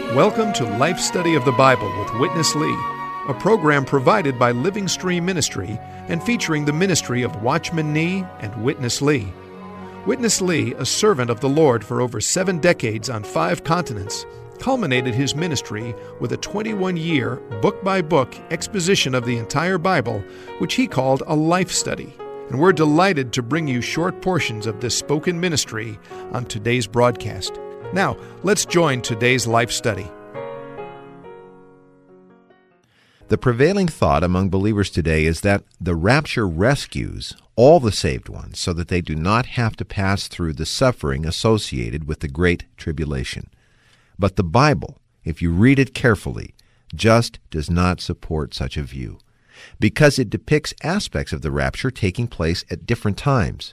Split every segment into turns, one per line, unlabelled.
Welcome to Life Study of the Bible with Witness Lee, a program provided by Living Stream Ministry and featuring the ministry of Watchman Nee and Witness Lee. Witness Lee, a servant of the Lord for over 7 decades on 5 continents, culminated his ministry with a 21-year, book-by-book exposition of the entire Bible, which he called a life study. And we're delighted to bring you short portions of this spoken ministry on today's broadcast. Now, let's join today's life study.
The prevailing thought among believers today is that the rapture rescues all the saved ones so that they do not have to pass through the suffering associated with the Great Tribulation. But the Bible, if you read it carefully, just does not support such a view, because it depicts aspects of the rapture taking place at different times.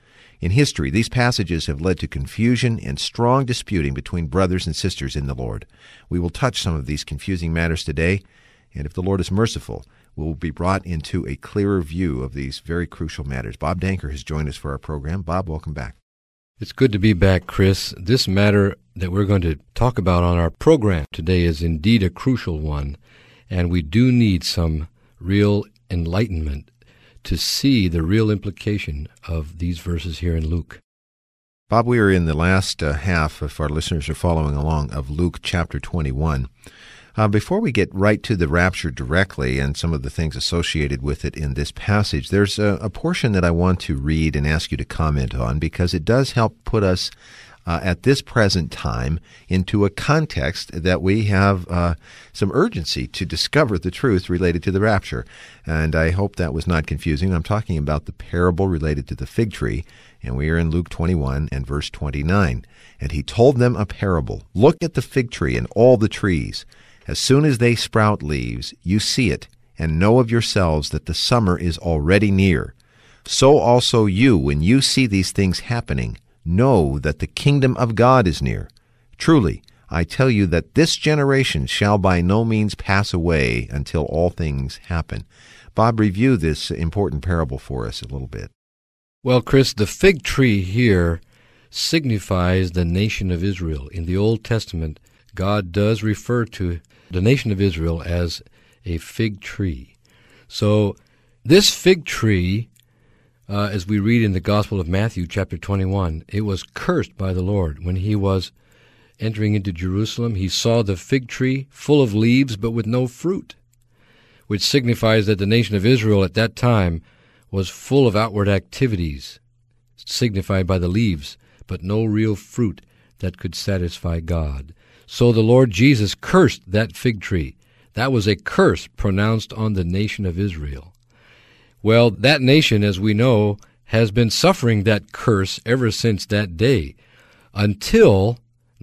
In history, these passages have led to confusion and strong disputing between brothers and sisters in the Lord. We will touch some of these confusing matters today, and if the Lord is merciful, we will be brought into a clearer view of these very crucial matters. Bob Danker has joined us for our program. Bob, welcome back.
It's good to be back, Chris. This matter that we're going to talk about on our program today is indeed a crucial one, and we do need some real enlightenment to see the real implication of these verses here in Luke.
Bob, we are in the last half, if our listeners are following along, of Luke chapter 21. Before we get right to the rapture directly and some of the things associated with it in this passage, there's a portion that I want to read and ask you to comment on because it does help put us at this present time into a context that we have some urgency to discover the truth related to the rapture. And I hope that was not confusing. I'm talking about the parable related to the fig tree, and we are in Luke 21 and verse 29. And he told them a parable. Look at the fig tree and all the trees. As soon as they sprout leaves, you see it, and know of yourselves that the summer is already near. So also you, when you see these things happening, know that the kingdom of God is near. Truly, I tell you that this generation shall by no means pass away until all things happen. Bob, review this important parable for us a little bit.
Well, Chris, the fig tree here signifies the nation of Israel. In the Old Testament, God does refer to the nation of Israel as a fig tree. So this fig tree, as we read in the Gospel of Matthew, chapter 21, it was cursed by the Lord. When he was entering into Jerusalem, he saw the fig tree full of leaves but with no fruit, which signifies that the nation of Israel at that time was full of outward activities, signified by the leaves, but no real fruit that could satisfy God. So the Lord Jesus cursed that fig tree. That was a curse pronounced on the nation of Israel. Well, that nation, as we know, has been suffering that curse ever since that day, until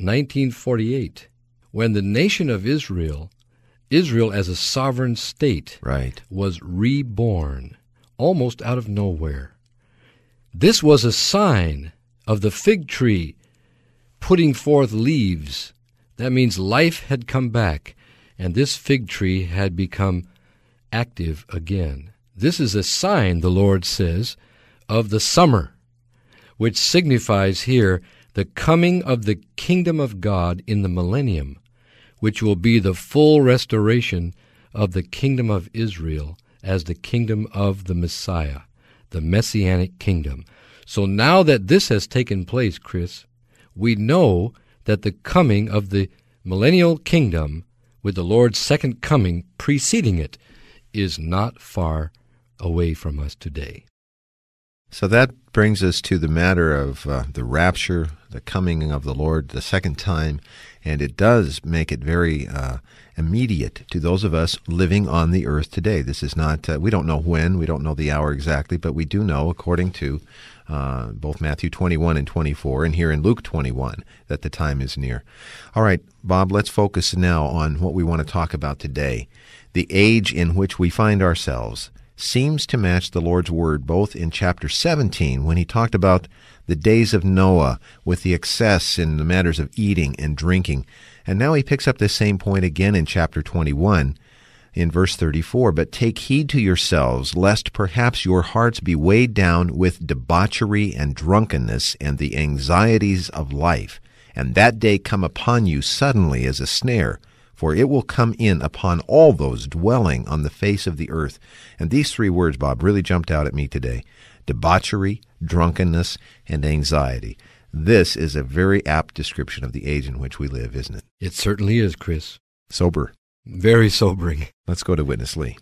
1948, when the nation of Israel as a sovereign state, was reborn, almost out of nowhere. This was a sign of the fig tree putting forth leaves. That means life had come back, and this fig tree had become active again. This is a sign, the Lord says, of the summer, which signifies here the coming of the kingdom of God in the millennium, which will be the full restoration of the kingdom of Israel as the kingdom of the Messiah, the Messianic kingdom. So now that this has taken place, Chris, we know that the coming of the millennial kingdom, with the Lord's second coming preceding it, is not far away from us today.
So that brings us to the matter of the rapture, the coming of the Lord the second time, and it does make it very immediate to those of us living on the earth today. This is not, we don't know when, we don't know the hour exactly, but we do know, according to both Matthew 21 and 24, and here in Luke 21, that the time is near. All right, Bob, let's focus now on what we want to talk about today. The age in which we find ourselves seems to match the Lord's word both in chapter 17, when he talked about the days of Noah with the excess in the matters of eating and drinking, and now he picks up this same point again in chapter 21 in verse 34, "But take heed to yourselves, lest perhaps your hearts be weighed down with debauchery and drunkenness and the anxieties of life, and that day come upon you suddenly as a snare, for it will come in upon all those dwelling on the face of the earth. And these three words, Bob, really jumped out at me today: debauchery, drunkenness, and anxiety. This is a very apt description of the age in which we live, isn't it?
It certainly is, Chris.
Sober.
Very sobering.
Let's go to Witness Lee.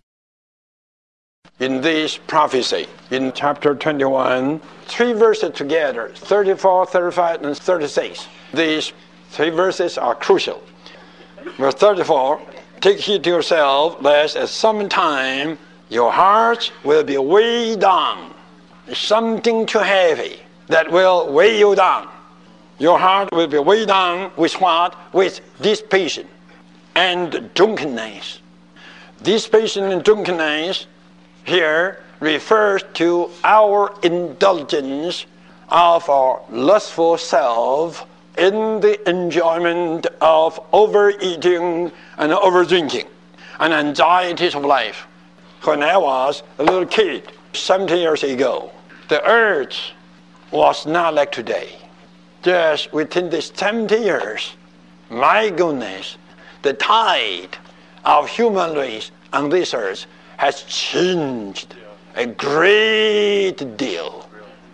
In this prophecy, in chapter 21, 3 verses together, 34, 35, and 36. These 3 verses are crucial. Verse 34, take heed to yourself, lest at some time your hearts will be weighed down. Something too heavy that will weigh you down. Your heart will be weighed down with what? With dissipation and drunkenness. Dissipation and drunkenness here refers to our indulgence of our lustful self in the enjoyment of overeating and overdrinking and anxieties of life. When I was a little kid, 70 years ago, the earth was not like today. Just within these 70 years, my goodness, the tide of human race on this earth has changed a great deal.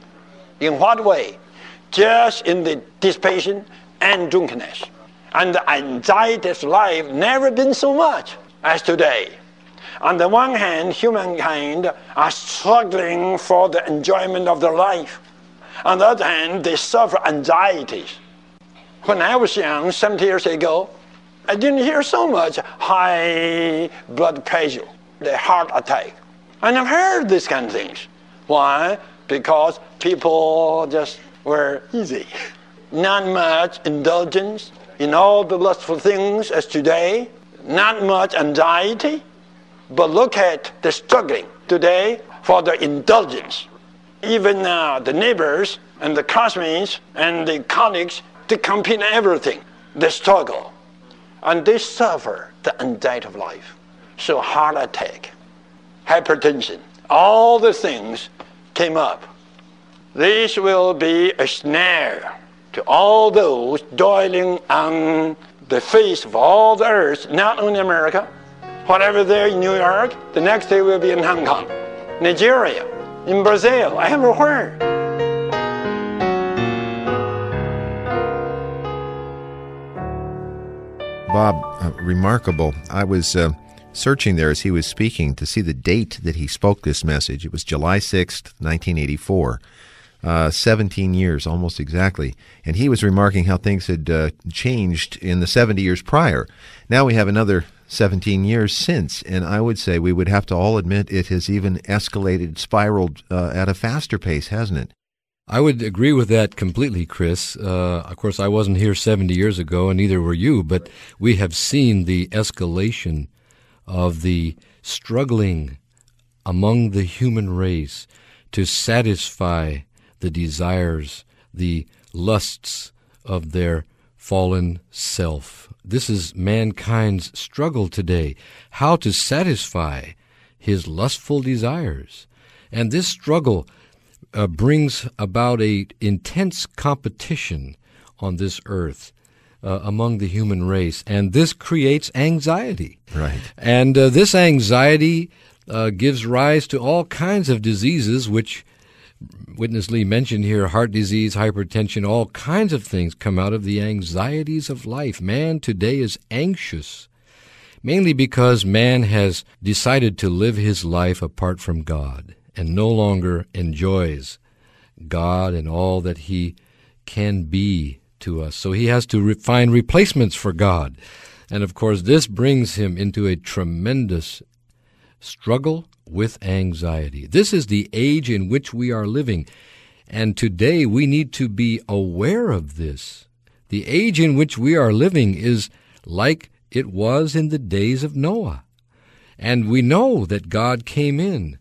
In what way? Just in the dissipation and drunkenness. And the anxiety of life never been so much as today. On the one hand, humankind are struggling for the enjoyment of their life. On the other hand, they suffer anxieties. When I was young, 70 years ago, I didn't hear so much high blood pressure, the heart attack. I never heard these kind of things. Why? Because people just were easy. Not much indulgence in all the lustful things as today. Not much anxiety. But look at the struggling today for the indulgence. Even now, the neighbors and the classmates and the colleagues, they compete in everything. They struggle. And they suffer the anxiety of life. So heart attack, hypertension, all the things came up. This will be a snare to all those dwelling on the face of all the earth, not only America. Whatever there in New York, the next day will be in Hong Kong, Nigeria, in Brazil, everywhere.
Bob, remarkable. I was searching there as he was speaking to see the date that he spoke this message. It was July 6th, 1984. 17 years, almost exactly. And he was remarking how things had changed in the 70 years prior. Now we have another 17 years since, and I would say we would have to all admit it has even escalated, spiraled at a faster pace, hasn't it?
I would agree with that completely, Chris. Of course, I wasn't here 70 years ago, and neither were you, but we have seen the escalation of the struggling among the human race to satisfy the desires, the lusts of their fallen self. This is mankind's struggle today, how to satisfy his lustful desires. And this struggle brings about a intense competition on this earth among the human race, and this creates anxiety.
Right.
And this anxiety gives rise to all kinds of diseases, which Witness Lee mentioned here: heart disease, hypertension, all kinds of things come out of the anxieties of life. Man today is anxious, mainly because man has decided to live his life apart from God and no longer enjoys God and all that he can be to us. So he has to find replacements for God. And of course, this brings him into a tremendous struggle with anxiety. This is the age in which we are living, and today we need to be aware of this. The age in which we are living is like it was in the days of Noah, and we know that God came in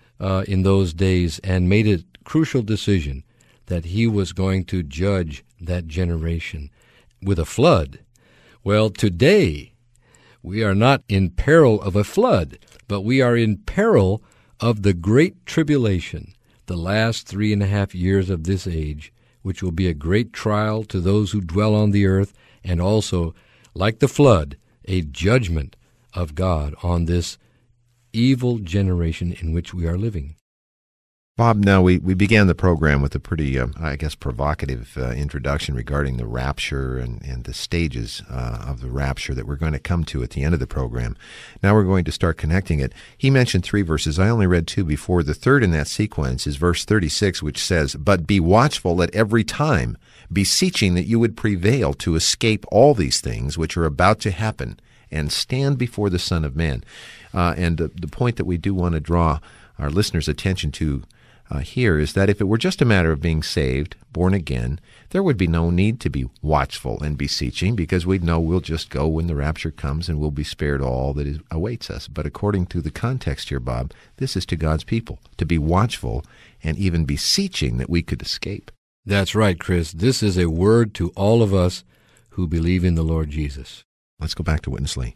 those days and made a crucial decision that he was going to judge that generation with a flood. Well, today we are not in peril of a flood, but we are in peril of the great tribulation, the last 3.5 years of this age, which will be a great trial to those who dwell on the earth, and also, like the flood, a judgment of God on this evil generation in which we are living.
Bob, now we began the program with a pretty, provocative introduction regarding the rapture and the stages of the rapture that we're going to come to at the end of the program. Now we're going to start connecting it. He mentioned 3 verses. I only read 2 before. The third in that sequence is verse 36, which says, "But be watchful at every time, beseeching that you would prevail to escape all these things which are about to happen, and stand before the Son of Man." And the point that we do want to draw our listeners' attention to here is that if it were just a matter of being saved, born again, there would be no need to be watchful and beseeching, because we'd know we'll just go when the rapture comes and we'll be spared all that awaits us. But according to the context here, Bob, this is to God's people, to be watchful and even beseeching that we could escape.
That's right, Chris. This is a word to all of us who believe in the Lord Jesus.
Let's go back to Witness Lee.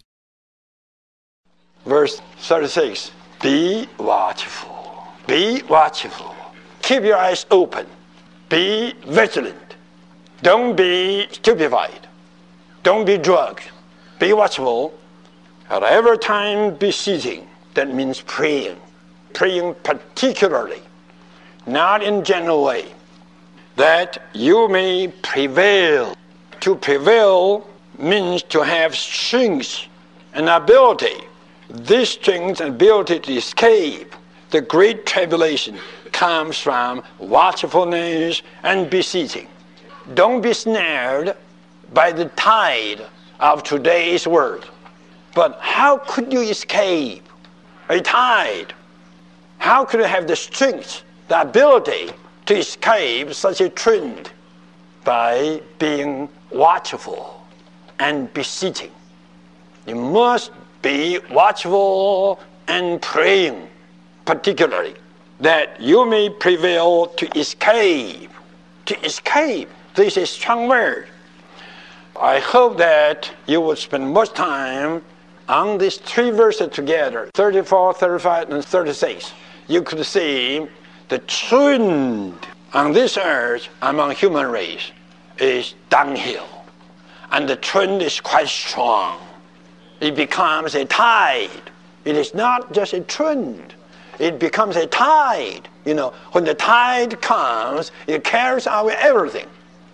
Verse 36, be watchful. Be watchful. Keep your eyes open. Be vigilant. Don't be stupefied. Don't be drugged. Be watchful. At every time beseeching. That means praying. Praying particularly. Not in general way. That you may prevail. To prevail means to have strength and ability. This strength and ability to escape the great tribulation comes from watchfulness and beseeching. Don't be snared by the tide of today's world. But how could you escape a tide? How could you have the strength, the ability to escape such a trend? By being watchful and beseeching. You must be watchful and praying, particularly, that you may prevail to escape. To escape. This is a strong word. I hope that you will spend much time on these 3 verses together, 34, 35, and 36. You could see the trend on this earth among human race is downhill. And the trend is quite strong. It becomes a tide. It is not just a trend. It becomes a tide. When the tide comes, it carries away everything.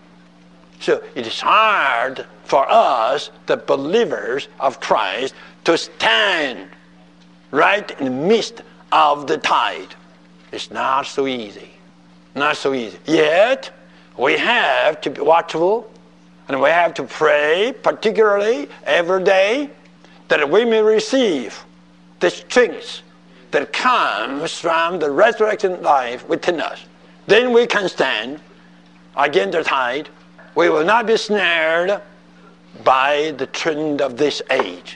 So it is hard for us, the believers of Christ, to stand right in the midst of the tide. It's not so easy. Not so easy. Yet, we have to be watchful, and we have to pray, particularly every day, that we may receive the strength that comes from the resurrection life within us. Then we can stand against the tide. We will not be snared by the trend of this age.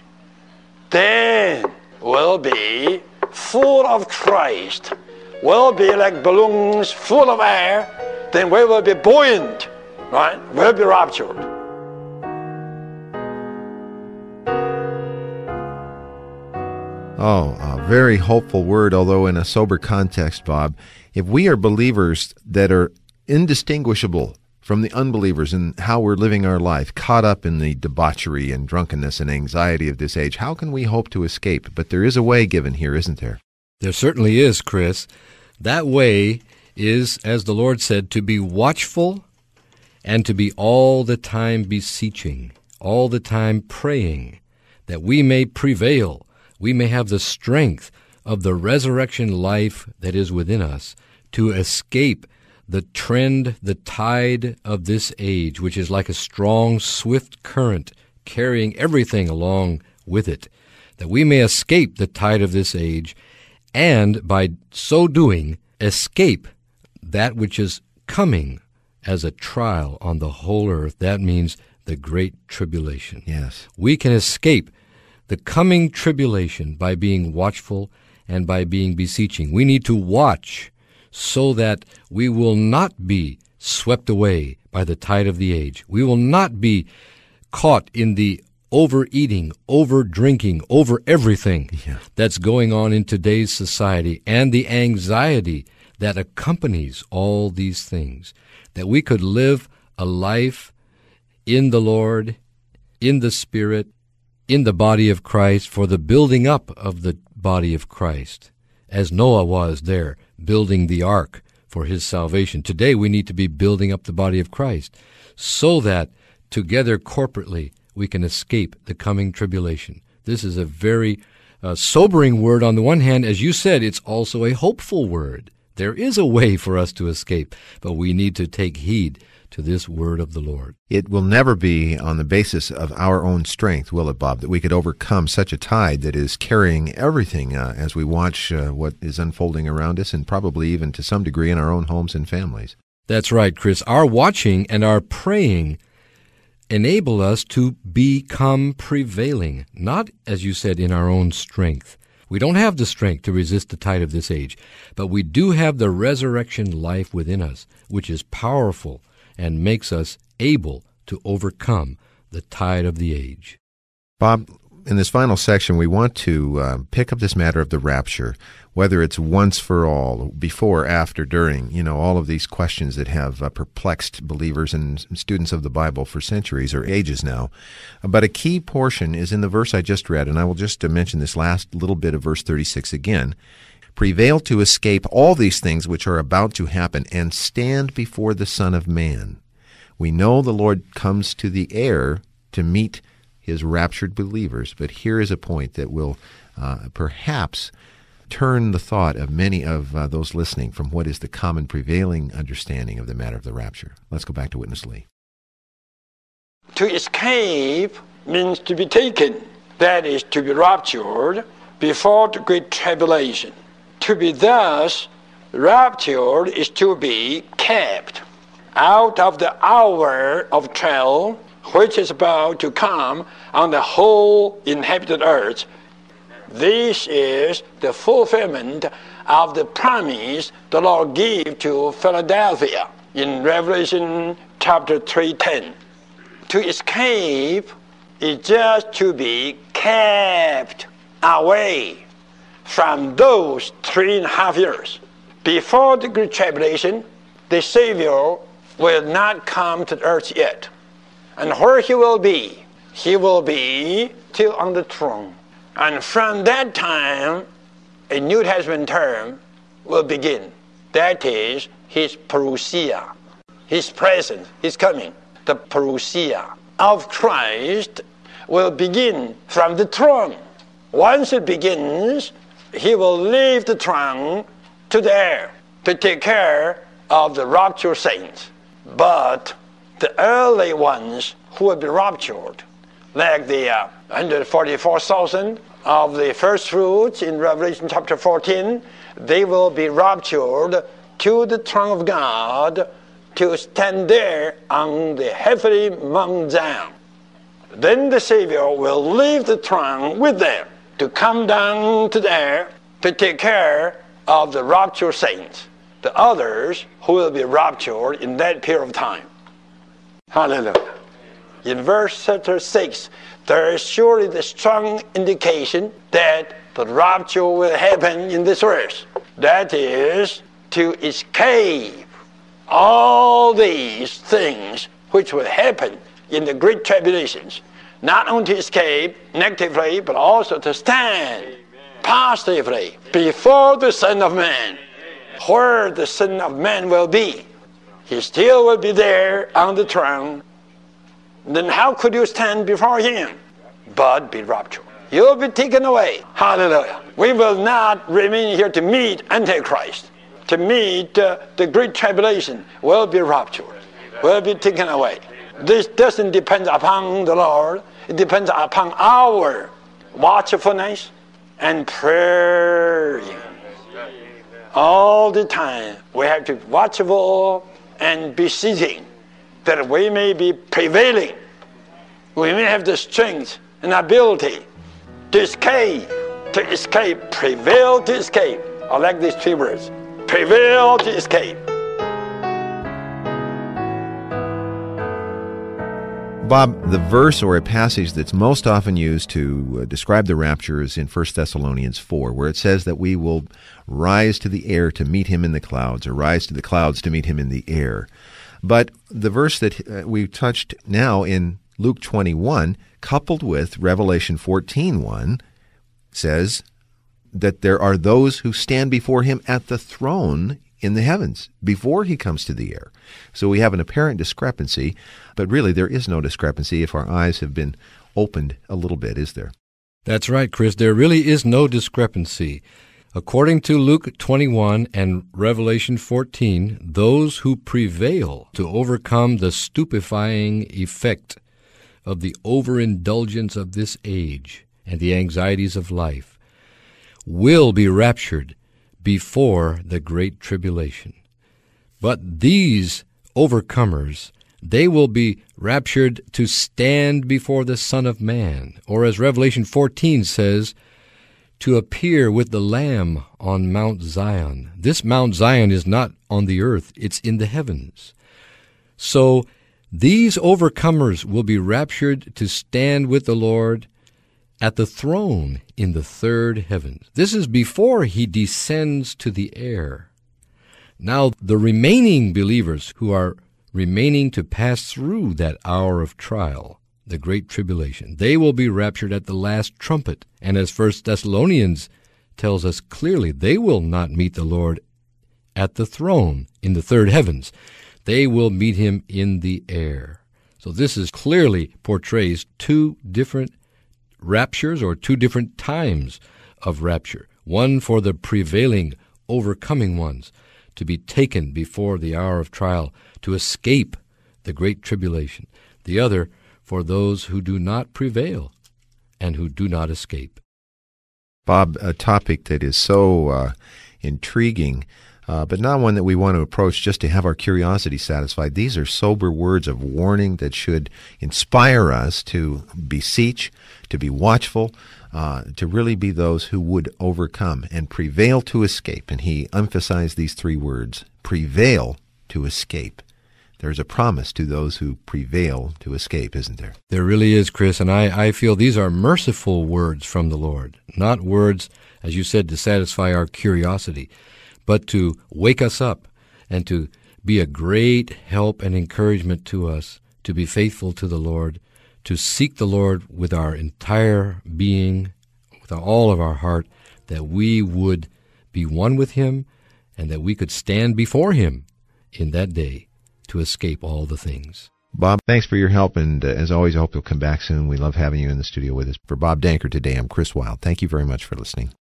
Then we'll be full of Christ. We'll be like balloons full of air. Then we will be buoyant, right? We'll be raptured.
Oh, a very hopeful word, although in a sober context, Bob. If we are believers that are indistinguishable from the unbelievers in how we're living our life, caught up in the debauchery and drunkenness and anxiety of this age, how can we hope to escape? But there is a way given here, isn't there?
There certainly is, Chris. That way is, as the Lord said, to be watchful and to be all the time beseeching, all the time praying, that we may prevail. We may have the strength of the resurrection life that is within us to escape the trend, the tide of this age, which is like a strong, swift current carrying everything along with it, that we may escape the tide of this age, and by so doing, escape that which is coming as a trial on the whole earth. That means the great tribulation.
Yes.
We can escape the coming tribulation by being watchful and by being beseeching. We need to watch so that we will not be swept away by the tide of the age. We will not be caught in the overeating, over-drinking, over everything that's going on in today's society and the anxiety that accompanies all these things. that we could live a life in the Lord, in the Spirit, in the body of Christ, for the building up of the body of Christ, as Noah was there, building the ark for his salvation. Today we need to be building up the body of Christ, so that together corporately we can escape the coming tribulation. This is a very sobering word on the one hand. As you said, it's also a hopeful word. There is a way for us to escape, but we need to take heed to this word of the Lord.
It will never be on the basis of our own strength, will it, Bob, that we could overcome such a tide that is carrying everything as we watch what is unfolding around us, and probably even to some degree in our own homes and families.
That's right, Chris. Our watching and our praying enable us to become prevailing, not, as you said, in our own strength. We don't have the strength to resist the tide of this age, but we do have the resurrection life within us, which is powerful and makes us able to overcome the tide of the age.
Bob, in this final section, we want to pick up this matter of the rapture, whether it's once for all, before, after, during, all of these questions that have perplexed believers and students of the Bible for centuries or ages now. But a key portion is in the verse I just read, and I will just mention this last little bit of verse 36 again. Prevail to escape all these things which are about to happen, and stand before the Son of Man. We know the Lord comes to the air to meet his raptured believers, but here is a point that will perhaps turn the thought of many of those listening from what is the common prevailing understanding of the matter of the rapture. Let's go back to Witness Lee.
To escape means to be taken, that is, to be raptured before the great tribulation. To be thus raptured is to be kept out of the hour of trial which is about to come on the whole inhabited earth. This is the fulfillment of the promise the Lord gave to Philadelphia in Revelation chapter 3:10. To escape is just to be kept away from those 3.5 years. Before the Great Tribulation, the Savior will not come to the earth yet. And where he will be till on the throne. And from that time, a New Testament term will begin. That is his parousia, his presence, his coming. The parousia of Christ will begin from the throne. Once it begins, he will leave the throne to the air to take care of the raptured saints. But the early ones who will be raptured, like the 144,000 of the first fruits in Revelation chapter 14, they will be raptured to the throne of God to stand there on the heavenly Mount Zion. Then the Savior will leave the throne with them to come down to the air to take care of the raptured saints, the others who will be raptured in that period of time. Hallelujah. In verse 36, there is surely the strong indication that the rapture will happen in this earth. That is, to escape all these things which will happen in the great tribulations. Not only to escape negatively, but also to stand positively before the Son of Man. Where the Son of Man will be, he still will be there on the throne. Then how could you stand before him? But be raptured. You'll be taken away. Hallelujah. We will not remain here to meet Antichrist. To meet the great tribulation. We'll be raptured. We'll be taken away. This doesn't depend upon the Lord. It depends upon our watchfulness and praying. All the time we have to be watchful and beseeching that we may be prevailing. We may have the strength and ability to escape, prevail to escape. I like these three words. Prevail to escape.
Bob, the verse or a passage that's most often used to describe the rapture is in 1 Thessalonians 4, where it says that we will rise to the air to meet him in the clouds, or rise to the clouds to meet him in the air. But the verse that we touched now in Luke 21, coupled with Revelation 14:1, says that there are those who stand before him at the throne in the heavens before he comes to the air. So we have an apparent discrepancy, but really there is no discrepancy if our eyes have been opened a little bit, is there?
That's right, Chris. There really is no discrepancy. According to Luke 21 and Revelation 14, those who prevail to overcome the stupefying effect of the overindulgence of this age and the anxieties of life will be raptured before the great tribulation. But these overcomers, they will be raptured to stand before the Son of Man, or as Revelation 14 says, to appear with the Lamb on Mount Zion. This Mount Zion is not on the earth, it's in the heavens. So these overcomers will be raptured to stand with the Lord at the throne in the third heavens. This is before he descends to the air. Now, the remaining believers who are remaining to pass through that hour of trial, the great tribulation, they will be raptured at the last trumpet. And as 1 Thessalonians tells us clearly, they will not meet the Lord at the throne in the third heavens. They will meet him in the air. So this is clearly portrays two different raptures or two different times of rapture. One for the prevailing, overcoming ones to be taken before the hour of trial to escape the great tribulation. The other for those who do not prevail and who do not escape.
Bob, a topic that is so intriguing, but not one that we want to approach just to have our curiosity satisfied. These are sober words of warning that should inspire us to beseech, to be watchful, to really be those who would overcome and prevail to escape. And he emphasized these three words, prevail to escape. There's a promise to those who prevail to escape, isn't there?
There really is, Chris, and I feel these are merciful words from the Lord, not words, as you said, to satisfy our curiosity, but to wake us up and to be a great help and encouragement to us to be faithful to the Lord, to seek the Lord with our entire being, with all of our heart, that we would be one with him and that we could stand before him in that day to escape all the things.
Bob, thanks for your help, and as always, I hope you'll come back soon. We love having you in the studio with us. For Bob Danker today, I'm Chris Wilde. Thank you very much for listening.